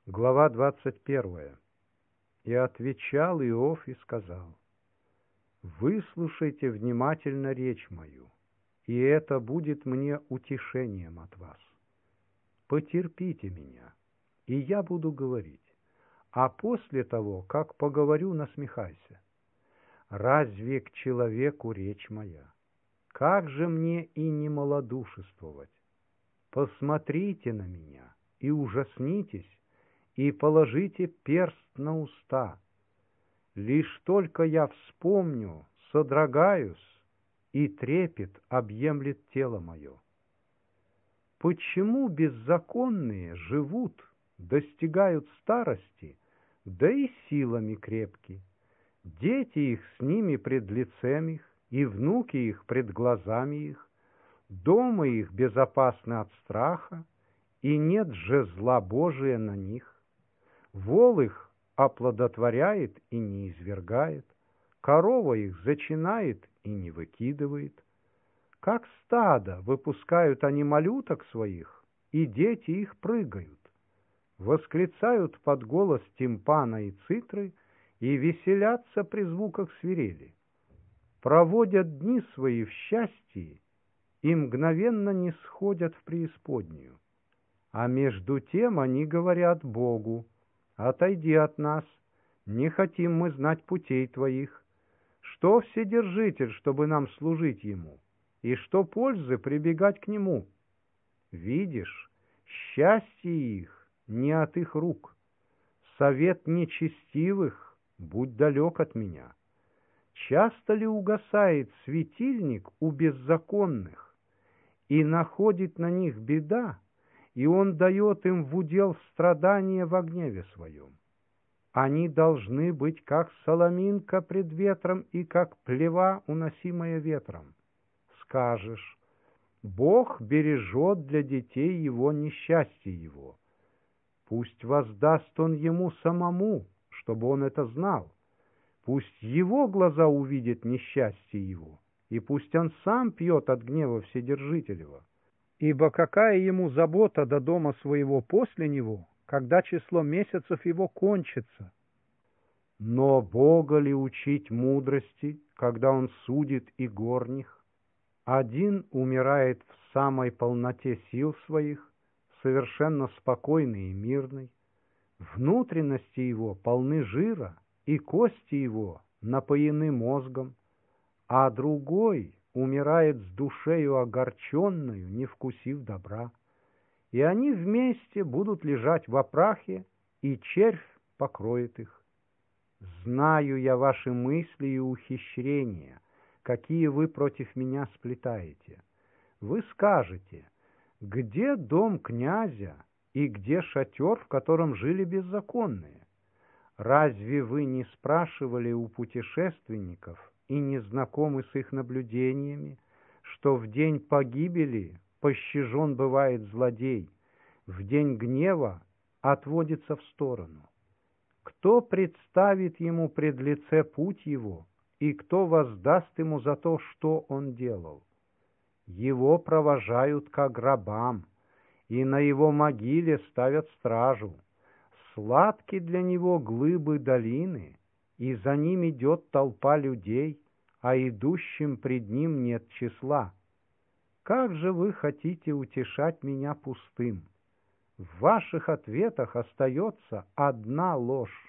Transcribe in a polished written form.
Глава 21. И отвечал Иов и сказал: «Выслушайте внимательно речь мою, и это будет мне утешением от вас. Потерпите меня, и я буду говорить, а после того, как поговорю, насмехайся. Разве к человеку речь моя? Как же мне и не малодушествовать? Посмотрите на меня и ужаснитесь, и положите перст на уста. Лишь только я вспомню, содрогаюсь, и трепет объемлет тело мое. Почему беззаконные живут, достигают старости, да и силами крепки? Дети их с ними пред лицем их, и внуки их пред глазами их, дома их безопасны от страха, и нет же зла Божия на них. Вол их оплодотворяет и не извергает, корова их зачинает и не выкидывает. Как стадо выпускают они малюток своих, и дети их прыгают. Восклицают под голос тимпана и цитры и веселятся при звуках свирели. Проводят дни свои в счастье и мгновенно не сходят в преисподнюю. А между тем они говорят Богу: «Отойди от нас, не хотим мы знать путей твоих. Что Вседержитель, чтобы нам служить ему, и что пользы прибегать к нему? Видишь, счастье их не от их рук. Совет нечестивых будь далек от меня. Часто ли угасает светильник у беззаконных, и находит на них беда, и он дает им в удел страдания в гневе своем? Они должны быть как соломинка пред ветром и как плева, уносимая ветром. Скажешь: Бог бережет для детей его несчастье его. Пусть воздаст он ему самому, чтобы он это знал. Пусть его глаза увидят несчастье его, и пусть он сам пьет от гнева Вседержителева. Ибо какая ему забота до дома своего после него, когда число месяцев его кончится? Но Бога ли учить мудрости, когда он судит и горних? Один умирает в самой полноте сил своих, совершенно спокойный и мирный. Внутренности его полны жира, и кости его напоены мозгом, а другой умирает с душею огорченную, не вкусив добра. И они вместе будут лежать во прахе, и червь покроет их. Знаю я ваши мысли и ухищрения, какие вы против меня сплетаете. Вы скажете: где дом князя и где шатер, в котором жили беззаконные? Разве вы не спрашивали у путешественников и не знакомы с их наблюдениями, что в день погибели пощажен бывает злодей, в день гнева отводится в сторону? Кто представит ему пред лице путь его, и кто воздаст ему за то, что он делал? Его провожают ко гробам, и на его могиле ставят стражу. Сладки для него глыбы долины, и за ним идет толпа людей, а идущим пред ним нет числа. Как же вы хотите утешать меня пустым? В ваших ответах остается одна ложь.